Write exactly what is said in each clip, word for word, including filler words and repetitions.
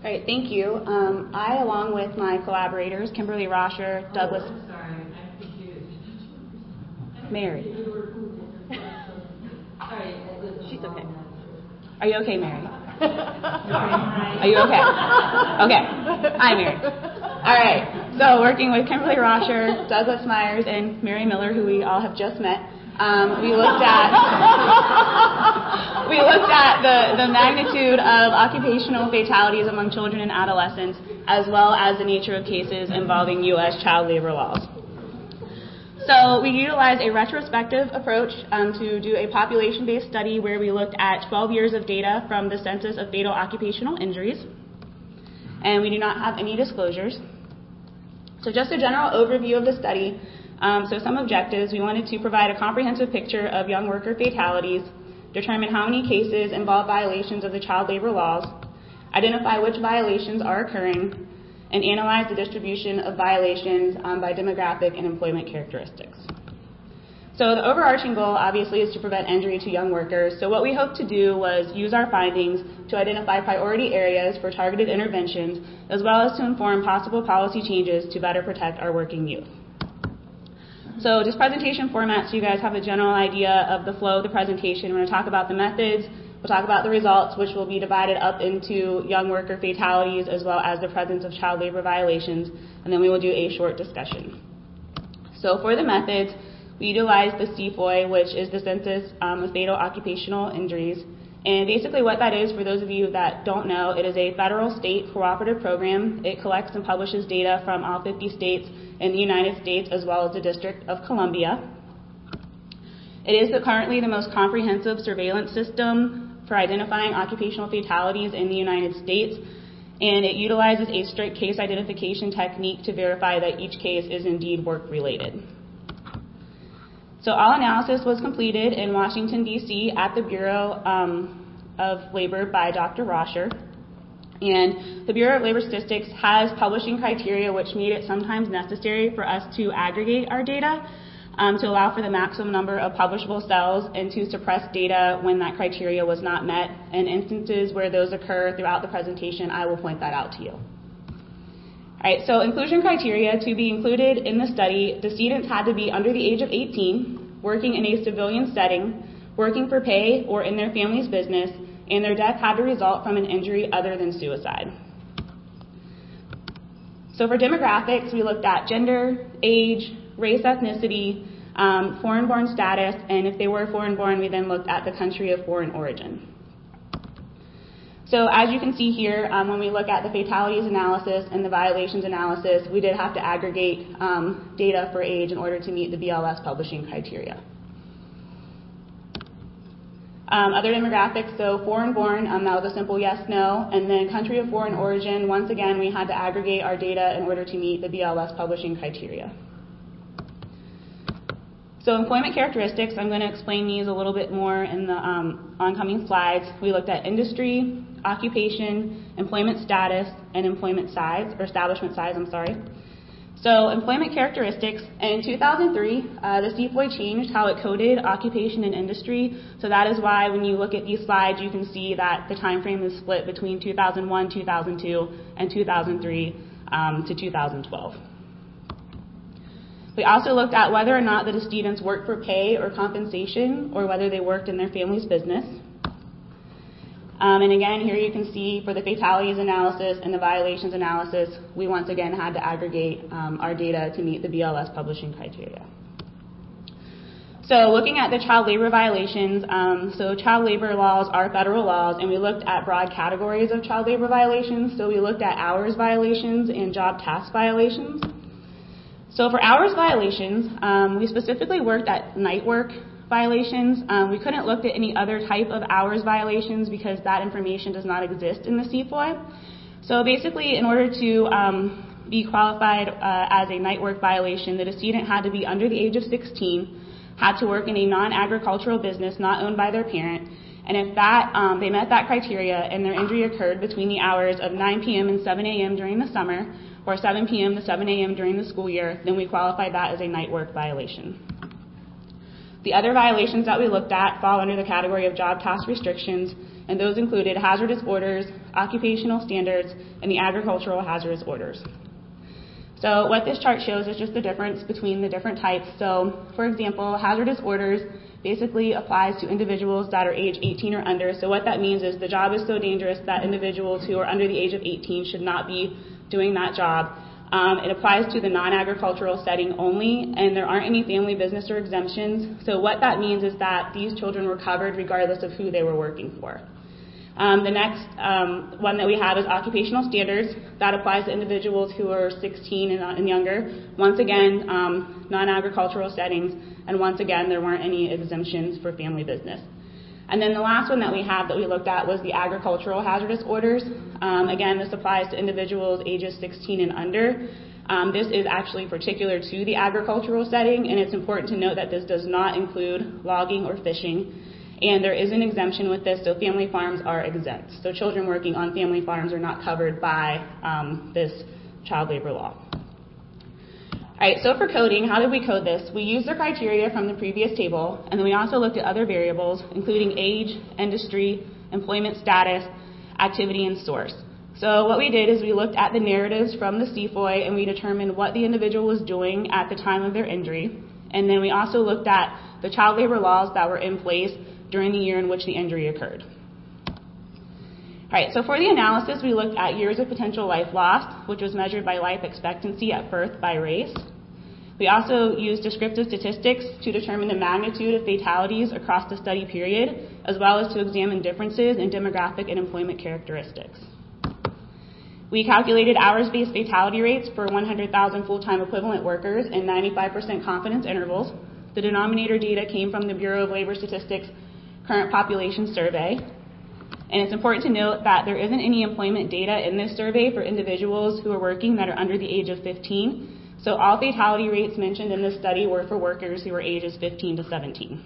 All right, thank you. Um, I, along with my collaborators, Kimberly Roscher, Douglas... Oh, I'm sorry, I'm confused. Mary. Sorry, she's okay. Are you okay, Mary? Are you okay? Okay. Hi, Mary. All right, so working with Kimberly Roscher, Douglas Myers, and Mary Miller, who we all have just met, um, we looked at we looked at the, the magnitude of occupational fatalities among children and adolescents, as well as the nature of cases involving U S child labor laws. So we utilized a retrospective approach um, to do a population-based study where we looked at twelve years of data from the Census of Fatal Occupational Injuries, and we do not have any disclosures. So just a general overview of the study. Um, so some objectives: we wanted to provide a comprehensive picture of young worker fatalities, determine how many cases involve violations of the child labor laws, identify which violations are occurring, and analyze the distribution of violations um, by demographic and employment characteristics. So the overarching goal, obviously, is to prevent injury to young workers. So what we hope to do was use our findings to identify priority areas for targeted interventions, as well as to inform possible policy changes to better protect our working youth. So just presentation format, so you guys have a general idea of the flow of the presentation. We're going to talk about the methods, we'll talk about the results, which will be divided up into young worker fatalities as well as the presence of child labor violations, and then we will do a short discussion. So for the methods, we utilize the C F O I, which is the Census um, of Fatal Occupational Injuries. And basically what that is, for those of you that don't know, it is a federal state cooperative program. It collects and publishes data from all fifty states in the United States as well as the District of Columbia. It is the, currently the most comprehensive surveillance system for identifying occupational fatalities in the United States, and it utilizes a strict case identification technique to verify that each case is indeed work-related. So all analysis was completed in Washington, D C at the Bureau um, of Labor by Doctor Roscher. And the Bureau of Labor Statistics has publishing criteria which made it sometimes necessary for us to aggregate our data um, to allow for the maximum number of publishable cells and to suppress data when that criteria was not met. In instances where those occur throughout the presentation, I will point that out to you. All right, so inclusion criteria: to be included in the study, decedents had to be under the age of eighteen, working in a civilian setting, working for pay or in their family's business, and their death had to result from an injury other than suicide. So for demographics, we looked at gender, age, race, ethnicity, um, foreign-born status, and if they were foreign-born, we then looked at the country of foreign origin. So as you can see here, um, when we look at the fatalities analysis and the violations analysis, we did have to aggregate um, data for age in order to meet the B L S publishing criteria. Um, other demographics, so foreign-born, um, that was a simple yes, no, and then country of foreign origin, once again, we had to aggregate our data in order to meet the B L S publishing criteria. So employment characteristics, I'm going to explain these a little bit more in the um, oncoming slides. We looked at industry, occupation, employment status, and employment size, or establishment size, I'm sorry. So employment characteristics, in two thousand three, uh, the C F O I changed how it coded occupation and industry. So that is why when you look at these slides, you can see that the time frame is split between two thousand one, two thousand two, and two thousand three um, to two thousand twelve. We also looked at whether or not the decedents worked for pay or compensation, or whether they worked in their family's business. Um, and again, here you can see for the fatalities analysis and the violations analysis, we once again had to aggregate um, our data to meet the B L S publishing criteria. So looking at the child labor violations, um, so child labor laws are federal laws, and we looked at broad categories of child labor violations. So we looked at hours violations and job task violations. So for hours violations, um, we specifically worked at night work violations. Um, we couldn't look at any other type of hours violations because that information does not exist in the C F O I. So basically, in order to um, be qualified uh, as a night work violation, the decedent had to be under the age of sixteen, had to work in a non-agricultural business not owned by their parent, and if that um, they met that criteria and their injury occurred between the hours of nine p.m. and seven a.m. during the summer, or seven p.m. to seven a.m. during the school year, then we qualify that as a night work violation. The other violations that we looked at fall under the category of job task restrictions, and those included hazardous orders, occupational standards, and the agricultural hazardous orders. So what this chart shows is just the difference between the different types. So, for example, hazardous orders basically applies to individuals that are age eighteen or under. So what that means is the job is so dangerous that individuals who are under the age of eighteen should not be doing that job. Um, it applies to the non-agricultural setting only, and there aren't any family business or exemptions. So what that means is that these children were covered regardless of who they were working for. Um, the next um, one that we have is occupational standards. That applies to individuals who are sixteen and, and younger. Once again, um, non-agricultural settings, and once again, there weren't any exemptions for family business. And then the last one that we have that we looked at was the agricultural hazardous orders. Um, again, this applies to individuals ages sixteen and under. Um, this is actually particular to the agricultural setting, and it's important to note that this does not include logging or fishing. And there is an exemption with this, so family farms are exempt. So children working on family farms are not covered by um, this child labor law. All right, so for coding, how did we code this? We used the criteria from the previous table, and then we also looked at other variables, including age, industry, employment status, activity, and source. So what we did is we looked at the narratives from the C F O I, and we determined what the individual was doing at the time of their injury. And then we also looked at the child labor laws that were in place during the year in which the injury occurred. All right, so for the analysis, we looked at years of potential life lost, which was measured by life expectancy at birth by race. We also used descriptive statistics to determine the magnitude of fatalities across the study period, as well as to examine differences in demographic and employment characteristics. We calculated hours-based fatality rates for one hundred thousand full-time equivalent workers in ninety-five percent confidence intervals. The denominator data came from the Bureau of Labor Statistics Current Population Survey. And it's important to note that there isn't any employment data in this survey for individuals who are working that are under the age of fifteen. So all fatality rates mentioned in this study were for workers who were ages fifteen to seventeen.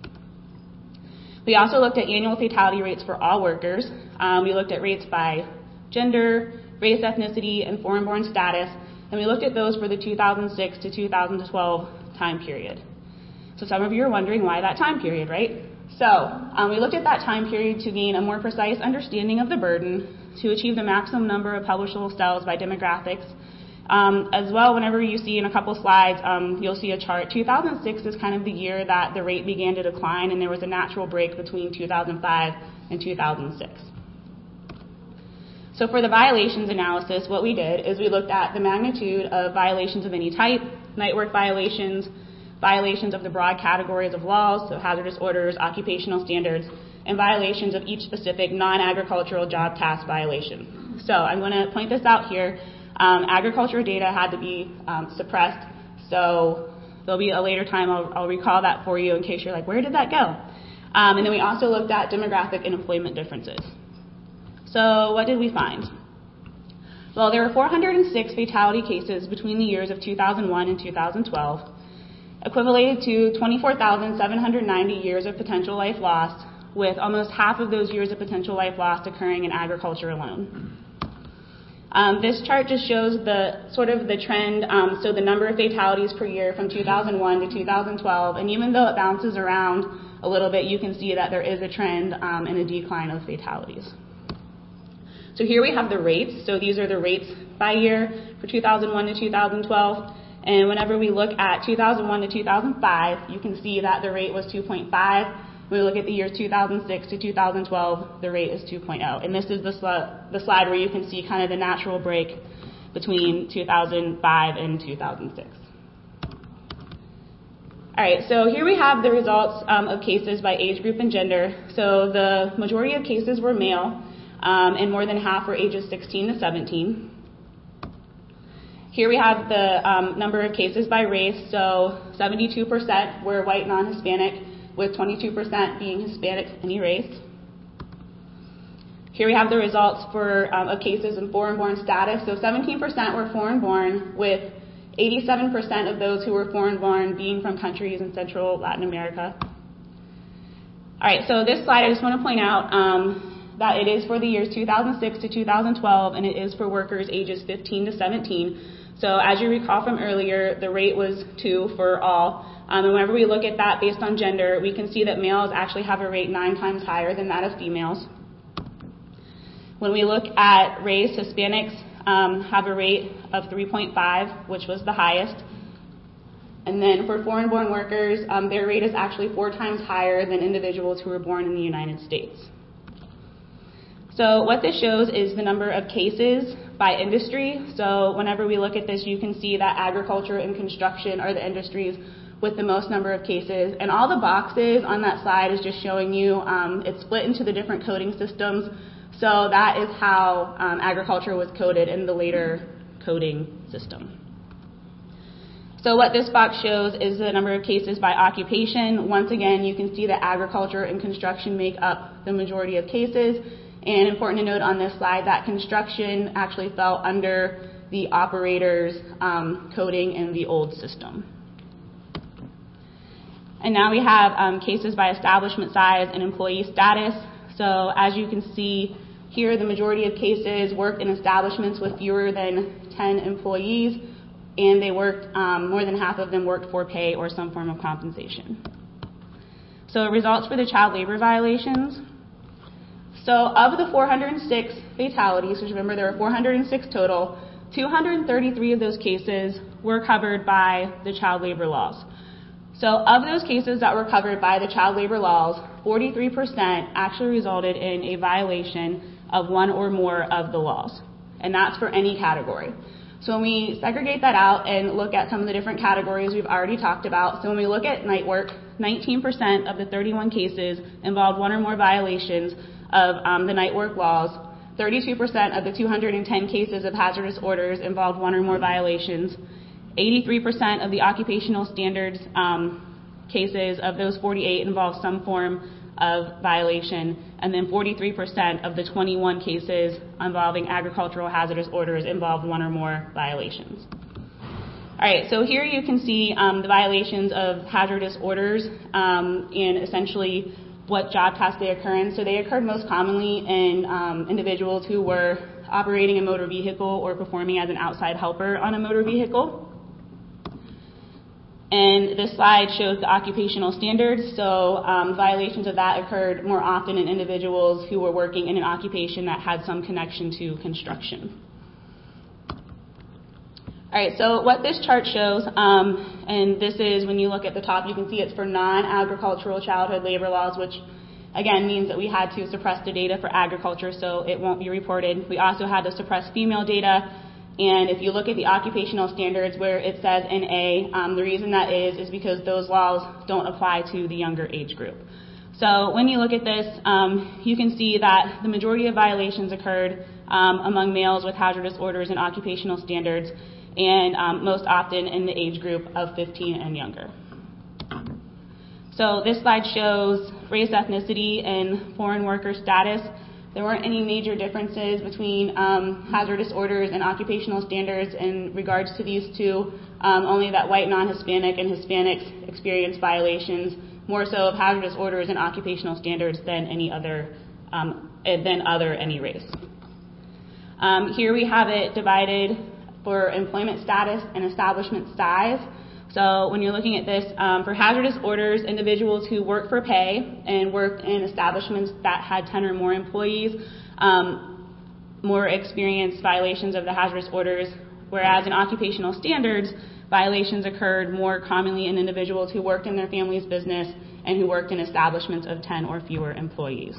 We also looked at annual fatality rates for all workers. Um, we looked at rates by gender, race, ethnicity, and foreign-born status, and we looked at those for the two thousand six to two thousand twelve time period. So some of you are wondering why that time period, right? So um, we looked at that time period to gain a more precise understanding of the burden, to achieve the maximum number of publishable cells by demographics. Um, as well, whenever you see in a couple slides, um, you'll see a chart. two thousand six is kind of the year that the rate began to decline, and there was a natural break between two thousand five and two thousand six. So for the violations analysis, what we did is we looked at the magnitude of violations of any type, night work violations, violations of the broad categories of laws, so hazardous orders, occupational standards, and violations of each specific non-agricultural job task violation. So I'm going to point this out here. Um, agriculture data had to be um, suppressed, so there'll be a later time I'll, I'll recall that for you in case you're like, where did that go? Um, and then we also looked at demographic and employment differences. So what did we find? Well, there were four hundred six fatality cases between the years of two thousand one and two thousand twelve, equivalated to twenty-four thousand seven hundred ninety years of potential life lost, with almost half of those years of potential life lost occurring in agriculture alone. Um, this chart just shows the sort of the trend, um, so the number of fatalities per year from two thousand one to two thousand twelve, and even though it bounces around a little bit, you can see that there is a trend um, in a decline of fatalities. So here we have the rates. So these are the rates by year for two thousand one to two thousand twelve. And whenever we look at two thousand one to two thousand five, you can see that the rate was two point five. When we look at the years two thousand six to two thousand twelve, the rate is two point oh. And this is the, sl- the slide where you can see kind of the natural break between two thousand five and two thousand six. All right, so here we have the results um, of cases by age group and gender. So the majority of cases were male, um, and more than half were ages sixteen to seventeen. Here we have the um, number of cases by race. So seventy-two percent were white non-Hispanic, with twenty-two percent being Hispanic any race. Here we have the results for um, of cases in foreign-born status. So seventeen percent were foreign-born, with eighty-seven percent of those who were foreign-born being from countries in Central Latin America. All right, so this slide I just want to point out um, that it is for the years two thousand six to two thousand twelve, and it is for workers ages fifteen to seventeen. So as you recall from earlier, the rate was two for all. Um, and whenever we look at that based on gender, we can see that males actually have a rate nine times higher than that of females. When we look at race, Hispanics um, have a rate of three point five, which was the highest. And then for foreign-born workers, um, their rate is actually four times higher than individuals who were born in the United States. So what this shows is the number of cases by industry. So whenever we look at this, you can see that agriculture and construction are the industries with the most number of cases. And all the boxes on that slide is just showing you um, it's split into the different coding systems. So that is how um, agriculture was coded in the later coding system. So what this box shows is the number of cases by occupation. Once again, you can see that agriculture and construction make up the majority of cases. And important to note on this slide that construction actually fell under the operator's um, coding in the old system. And now we have um, cases by establishment size and employee status. So as you can see here, the majority of cases worked in establishments with fewer than ten employees, and they worked, um, more than half of them worked for pay or some form of compensation. So results for the child labor violations. So of the four hundred six fatalities, which remember there were four hundred six total, two hundred thirty-three of those cases were covered by the child labor laws. So of those cases that were covered by the child labor laws, forty-three percent actually resulted in a violation of one or more of the laws, and that's for any category. So when we segregate that out and look at some of the different categories we've already talked about, so when we look at night work, nineteen percent of the thirty-one cases involved one or more violations of um, the night work laws. thirty-two percent of the two hundred ten cases of hazardous orders involved one or more violations. eighty-three percent of the occupational standards um, cases of those forty-eight involved some form of violation, and then forty-three percent of the twenty-one cases involving agricultural hazardous orders involved one or more violations. All right, so here you can see um, the violations of hazardous orders um, and essentially what job tasks they occur in. So they occurred most commonly in um, individuals who were operating a motor vehicle or performing as an outside helper on a motor vehicle. And this slide shows the occupational standards. So um, violations of that occurred more often in individuals who were working in an occupation that had some connection to construction. All right, so what this chart shows, um, and this is when you look at the top, you can see it's for non-agricultural childhood labor laws, which again means that we had to suppress the data for agriculture, so it won't be reported. We also had to suppress female data, and if you look at the occupational standards where it says N A, um, the reason that is is because those laws don't apply to the younger age group. So when you look at this, um, you can see that the majority of violations occurred um, among males with hazardous orders and occupational standards, and um, most often in the age group of fifteen and younger. So this slide shows race, ethnicity, and foreign worker status. There weren't any major differences between um, hazardous orders and occupational standards in regards to these two, um, only that white non-Hispanic and Hispanics experienced violations more so of hazardous orders and occupational standards than any other, um, than other any race. Um, here we have it divided for employment status and establishment size. So when you're looking at this, um, for hazardous orders, individuals who work for pay and worked in establishments that had ten or more employees um, more experienced violations of the hazardous orders, whereas in occupational standards, violations occurred more commonly in individuals who worked in their family's business and who worked in establishments of ten or fewer employees.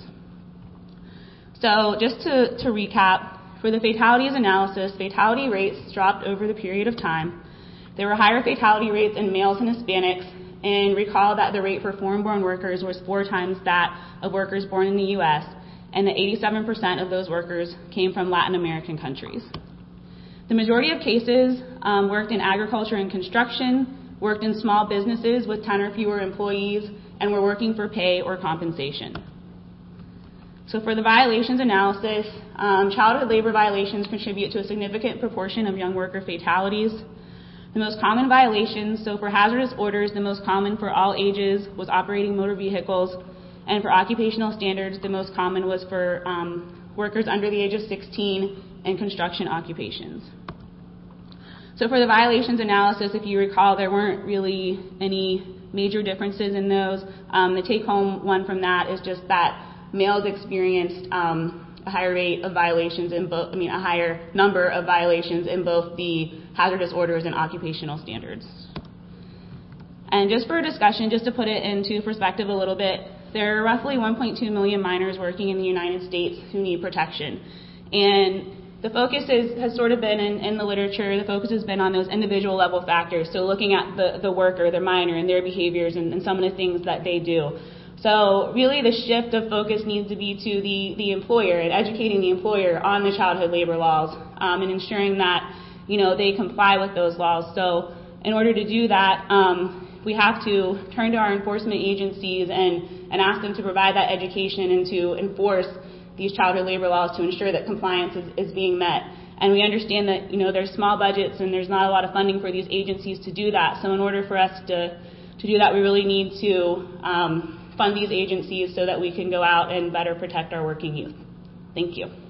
So just to, to recap, for the fatalities analysis, fatality rates dropped over the period of time. There were higher fatality rates in males and Hispanics, and recall that the rate for foreign-born workers was four times that of workers born in the U S, and that eighty-seven percent of those workers came from Latin American countries. The majority of cases um, worked in agriculture and construction, worked in small businesses with ten or fewer employees, and were working for pay or compensation. So for the violations analysis, um, childhood labor violations contribute to a significant proportion of young worker fatalities. The most common violations, so for hazardous orders, the most common for all ages was operating motor vehicles, and for occupational standards, the most common was for um, workers under the age of sixteen and construction occupations. So for the violations analysis, if you recall, there weren't really any major differences in those. Um, the take-home one from that is just that males experienced um, a higher rate of violations in both, I mean, a higher number of violations in both the hazardous orders and occupational standards. And just for discussion, just to put it into perspective a little bit, there are roughly one point two million miners working in the United States who need protection. And the focus is, has sort of been in, in the literature, the focus has been on those individual level factors, so looking at the, the worker, the miner, and their behaviors and, and some of the things that they do. So really the shift of focus needs to be to the, the employer and educating the employer on the childhood labor laws um, and ensuring that, you know, they comply with those laws. So in order to do that, um, we have to turn to our enforcement agencies and, and ask them to provide that education and to enforce these childhood labor laws to ensure that compliance is, is being met. And we understand that, you know, there's small budgets and there's not a lot of funding for these agencies to do that. So in order for us to, to do that, we really need to um, fund these agencies so that we can go out and better protect our working youth. Thank you.